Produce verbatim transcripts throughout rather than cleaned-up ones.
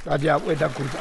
大家为他鼓掌。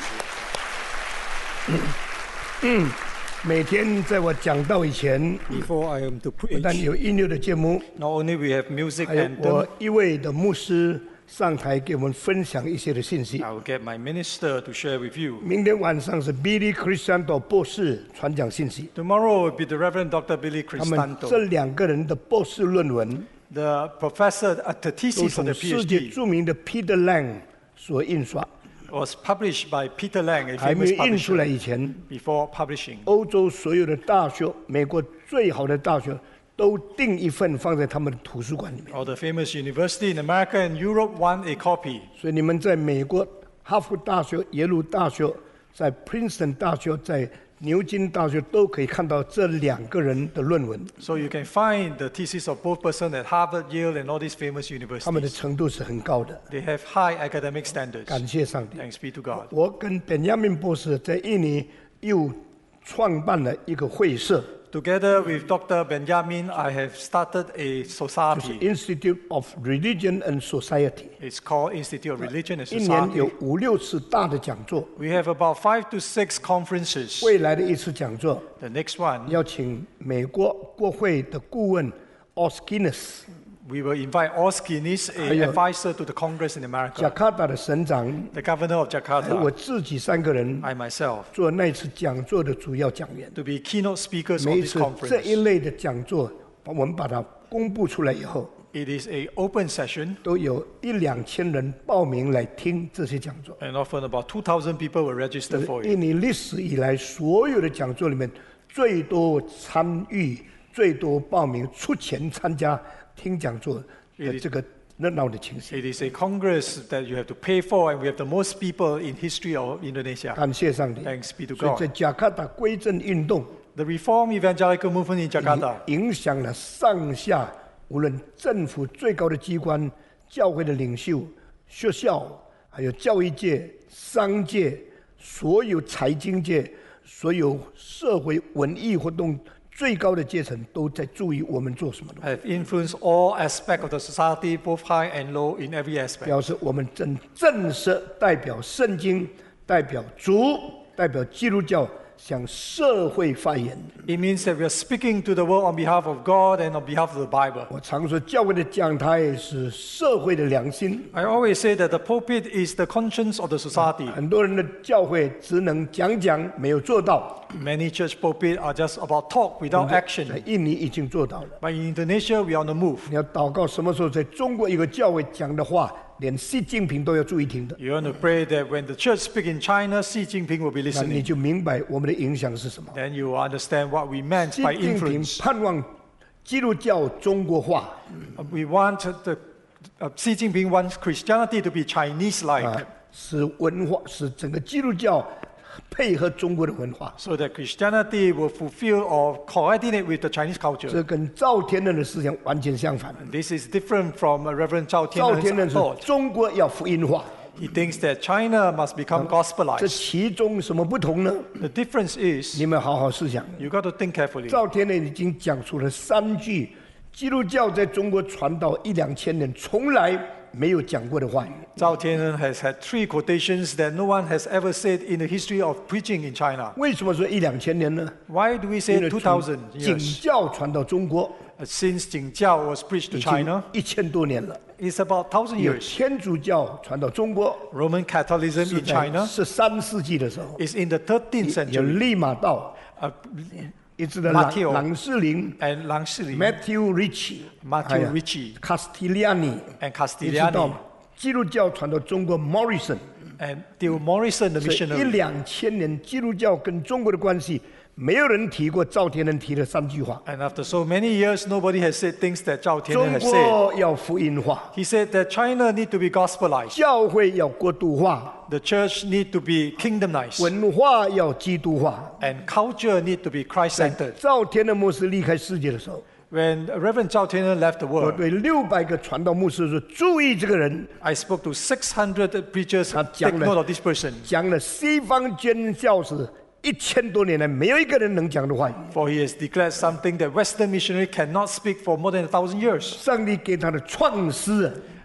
嗯，每天在我讲道以前， Before I am to 不 preach, 但有音乐的节目， not only we have music 还有 and 我一位的牧师上台给我们分享一些的信息。 I will get my minister to share with you. 明天晚上是 Billy Cristiano 博士传讲信息， Tomorrow will be the Reverend Doctor Billy 他们这 Cristanto, 两个人的博士论文 the professor at the 都 thesis of 从 the 世界 PhD, 著名的 Peter Lang 所印刷， was published by Peter Lang, a 还没 famous 有印出来 publisher, 以前， before publishing. 欧洲所有的大学，美国最好的大学都订一份放在他们的图书馆里面。 All the famous university in America and Europe want a copy. 所以你们在美国哈佛大学、耶鲁大学、在 Princeton 大学、在牛津大学都可以看到这两个人的论文， So you can find the thesis of both persons at Harvard, Yale, and all these famous 他们的 universities. 程度是很高的。 They have high academic standards. 感谢上帝。 Thanks be to God. 我跟本亚明博士在印尼又创办了一个会社， Together with Doctor Benjamin, I have started a 就是 society. Institute of Religion and Society， It's called Institute of Religion and 一年有 Society. 五六次大的讲座。 We have about five to six conferences. 未来的一次讲座 The next one, 邀请美国国会的顾问 Oskinis， we will invite Oskinis, 还 a 有 advisor to the Congress in 加 America, 卡达的省长， the governor of 还有我 Jakarta, 自己三个人 I myself, 做那次讲座的主要讲员。 to be keynote speakers 每 of 一 this 次这一 conference. 类的讲座，我们把它公布出来以后， It is a open session, 都有一两千人报名来听这些讲座。 and often about two thousand people will register for 印 it. 尼历史以来所有的讲座里面，最多参与、最多报名、出钱参加听讲座的这个热闹的情形。 It is a congress that you have to pay for, and we have the most people in history of Indonesia. 感谢上帝。 Thanks be to 所以 God. 在加卡达归正运动 The Reform Evangelical Movement in Jakarta 影响了上下，无论政府最高的机关、教会的领袖、学校，还有教育界、商界，所有财经界，所有社会文艺活动最高的阶层都在注意我们做什么东西， have influenced all aspects of the society, both high and low, in every aspect. 表示我们正正式代表圣经、代表主、代表基督教向社会发言。 It means that we are speaking to the world on behalf of God and on behalf of the Bible. 我常说，教会的讲台是社会的良心。 I always say that the pulpit is the conscience of the society. 很多人的教会只能讲讲，没有做到。 Many church pulpits are just about talk without 在 action. 印尼已经做到了。 But in Indonesia, we are on the move. 你要祷告，什么时候在中国一个教会讲的话，连习近平都要注意听的， You want to pray that when the church speak in China, Xi Jinping will be 那你 listening. 就明白我们的影响是什么。 Then you will understand what we meant 习 by 近平 influence. 盼望基督教中国化， We want the uh, Xi Jinping wants Christianity to be Chinese-like, 啊，使文化，使整个基督教配合中国的文化。 so that Christianity will fulfill or coordinate with the Chinese culture. 这跟赵天任的思想完全相反。 This is different from uh, Reverend Zhao 赵天任 Tianren's 是 thought. 中国要福音化， He thinks that China must become 这 gospelized. 其中什么不同呢？ The difference is 你们好好思想。 you got to think carefully. 赵天任已经讲出了三句基督教在中国传道一两千年从来没有讲过的话语。 Zhao Tianren has had three quotations that no one has ever said in the history of preaching in China. 为什么说一两千年呢？ Why do we 因 say 为 two 从 thousand 景 years? 教传到中国 Uh, Since Jingjiao was preached to 已经 China, 一千多年了， it's about one thousand 有 years. 天主教传到中国 Roman Catholicism 是 in 在 China 十三世纪的时候， is in the thirteenth 有 century. 利马道， Uh, 一直的朗 Matteo 朗士林 and Lang Shili, Matthew Ricci， Matteo 还有 Ricci, Castigliani， and 一直到 Castigliani, 基督教传到中国 Morrison。 and Theo Morrison, the 所以一 missionary. 两千年基督教跟中国的关系，没有人提过赵天任提的三句话： And after so many years, nobody has said things that Zhao 中 Tianren has said. 国要福音化， He said that China need to be gospelized. 教会要国度化， The church need to be kingdomized. 文化要基督化。 And culture need to be Christ-centered. 赵天任牧师离开世界的时候， When Reverend Zhao Tianren left the 我 world, 对六百个传道牧师说：注意这个人， I spoke to six hundred preachers. 他 Take 讲了 note of this person. 讲了西方宣教士一千多年来没有一个人能讲的话语。 For he has declared something that Western missionary cannot speak for more than a thousand years. 上帝给他的创始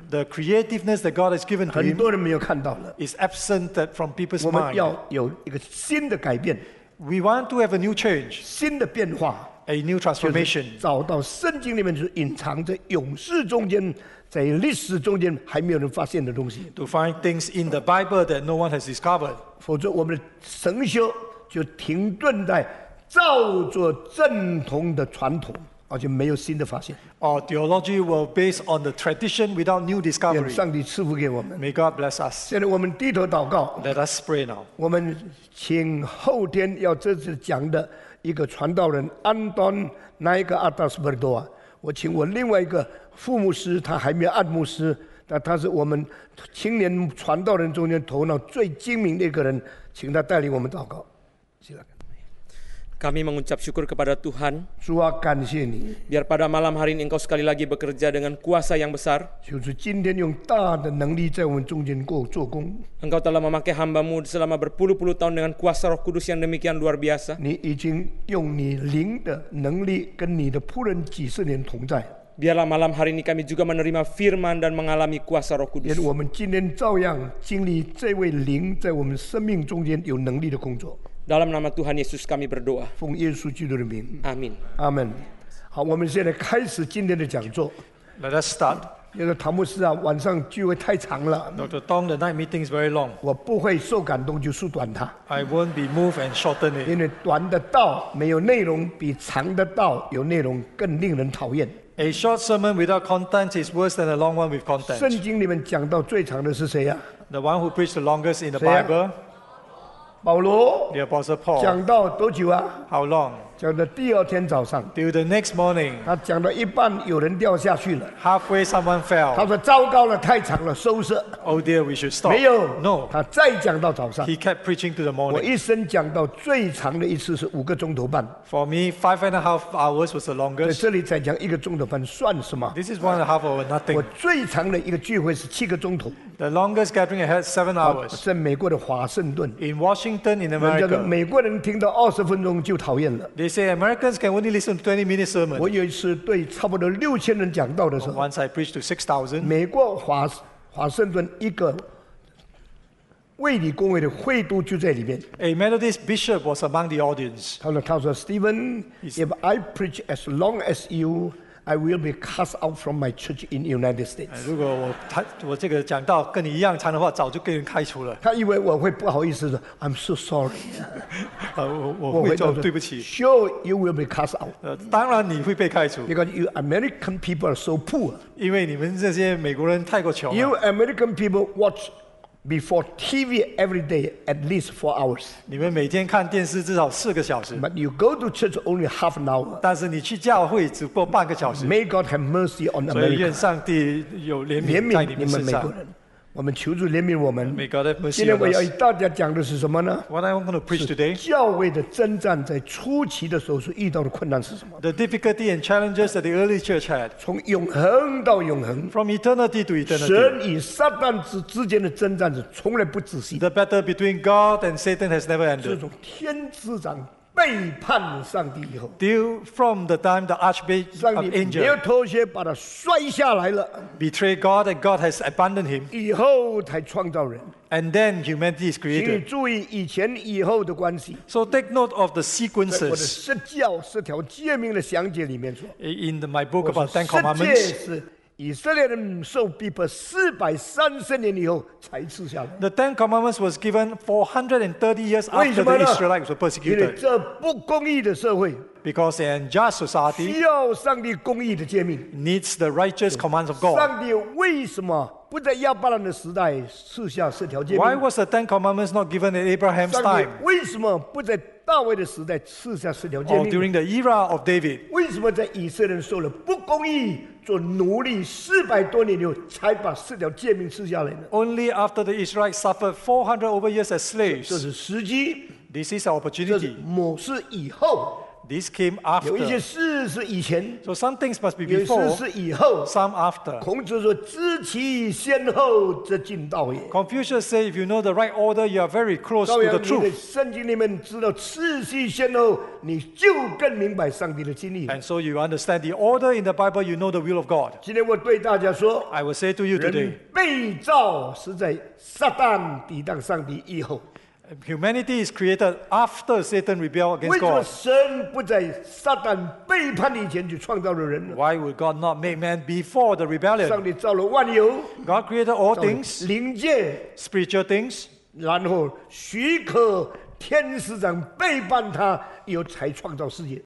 The creativeness that God has given to 很 him 多人没有看到了。 is absent that from people's 我们 mind. 要有一个新的改变， We want to have a new change, 新的变化， a new 就 transformation. 是找到圣经里面就是隐藏在勇士中间，在历史中间还没有人发现的东西。 To find things in the Bible that no one has discovered. 否则我们的神修就停顿在照着正统的传统，而且没有新的发现。 Our theology will base on the tradition without new 愿 discovery. 上帝赐福给我们。 May God bless us. 现在我们低头祷告， Let us pray now. 我们请后天要这次讲的一个传道人安东那一个阿达斯伯多啊，我请我另外一个副牧师，他还没有按牧师，但他是我们青年传道人中间头脑最精明的一个人，请他带领我们祷告。silakan。 Kami mengucap syukur kepada Tuhan, 主啊，感谢你， biar pada malam hari ini Engkau sekali lagi bekerja dengan kuasa yang besar. 就是今天用大的能力在我们中间过做工。 Engkau telah memakai hamba-Mu selama berpuluh-puluh tahun dengan kuasa Roh Kudus yang demikian luar biasa. 你已经用你灵的能力跟你的仆人几十年同在， Biarlah malam hari ini kami juga menerima firman dan mengalami kuasa Roh 也 Kudus. 我们今天照样经历这位灵在我们生命中间有能力的工作。 Dalam nama Tuhan Yesus kami berdoa. 奉耶稣基督的名， Amin. 阿门。好，我们现在开始今天的讲座。 Let us start. 那个唐牧师啊，晚上聚会太长了， Doctor Tong, the night meeting is very long. 我不会受感动就缩短它， I won't be moved and shorten it. 因为短的道没有内容，比长的道有内容更令人讨厌。 A short sermon without content is worse than a long one with 圣 content. 经里面讲到最长的是谁呀、 The one who preached the longest in the 谁呀？ Bible, 保罗 the Apostle Paul. 讲到多久啊？ How long? 讲到第二天早上， Till the next morning. 他讲到一半，有人掉下去了。 Halfway, someone 他 fell. 说：“糟糕了，太长了，收拾。 Oh dear, we should ” stop. 没有 No. 他再讲到早上。 He kept preaching to the 我 morning. 一生讲到最长的一次是五个钟头半， For me, five and a half hours was the 在 longest. 这里才讲一个钟头半算什么？ This is one and a half hour 我 nothing. 最长的一个聚会是七个钟头， The longest gathering I had seven hours. 在美国的华盛顿。 In Washington, in 人家说 America, 美国人听到二十分钟就讨厌了。 they say Americans can only listen to twenty minute sermon. 我有一次对差不多六千人讲道的时候， Once I preached to six thousand. 美国华华盛顿一个卫理公会的会督就在里面。 A Methodist bishop was among the audience. 他说：“他说，Stephen, if I preach as long as you, I will be cast out from my church in United States。” 如果我他我这个讲道跟你一样长的话，早就被人开除了。 他以为我会不好意思说 ，I'm so sorry。 呃，我我会做我会说对不起。 Sure, you will be cast out 呃，当然你会被开除， because you American people are so poor. 因为你们这些美国人太过穷 You 了。 American people watch before T V every day at least four hours, 你们每天看电视至少四个小时， but you go to church only half an hour. 但是你去教会只过半个小时。 May God have mercy on 所以愿 America. 上帝有怜怜悯在你悯你们们身上。 美国人，我们求主怜悯我们。 May God have 今 mercy 天 on 我要 us. 与大家讲的是什么呢？ What I'm going to preach today, 教会的征战在初期的时候所遇到的困难是什么？ the difficulty and challenges that the early church had, 从永恒到永恒， from eternity to eternity. 神与撒旦之之间的征战是从来不仔细的。 The battle between God and Satan has never 自 ended. 从天之长背叛上帝以后， Till from the time the 上 archangel 帝没有妥协，把他摔下来了， betrayed God and God has abandoned him, 以后才创造人。 and then humanity is 请你 created. 注意以前以后的关系。 So take note of the 在我的 sequences 十教十条诫命的详解里面说， in the- my book about 十 Ten 诫 Commandments. 是以色列人受逼迫四百三十年以后才赐下来。 The Ten Commandments was given four hundred thirty years 为 after 什么 the 呢？ Israelites were 因为 persecuted. 这不公义的社会 Because an unjust society 需要上帝公义的诫命。 needs the righteous commands of God. 上帝为什么不在亚伯兰的时代赐下十条诫 Why 命？ was the Ten Commandments not given in Abraham's 上帝 time 为什么不在大卫的时代赐下十条诫 or 命？ during the era of David? 为什么在以色列人受了不公义做奴隶四百多年以后，才把四条诫命赐下来呢？ Only after the Israelites suffered four hundred over years as 这 slaves. 是时机， This is our 这是 opportunity. 某事以后。 This came 有一些 after. 事是以前， So some things must be 有些 before, 事是以后。 some after. 孔子说：“知其先后，则近道也。” Confucius said, if you know the right order, you are very close 照 to 样 the 你的 truth. 圣经里面知道次序先后，你就更明白上帝的心意。 And so you understand the order in the Bible, you know the will of God. 今天我对大家说， I will say to you 人 today, 被造是在撒旦抵挡上帝以后。 humanity is created after Satan rebelled 为 against 什么 God. 神不在撒旦背叛以前就创造了人呢？ Why would God not make man before the 上 rebellion? 帝造了万有， God created all 造了 things, 灵界， spiritual things, 然后许可天使长背叛他，以后才创造世界。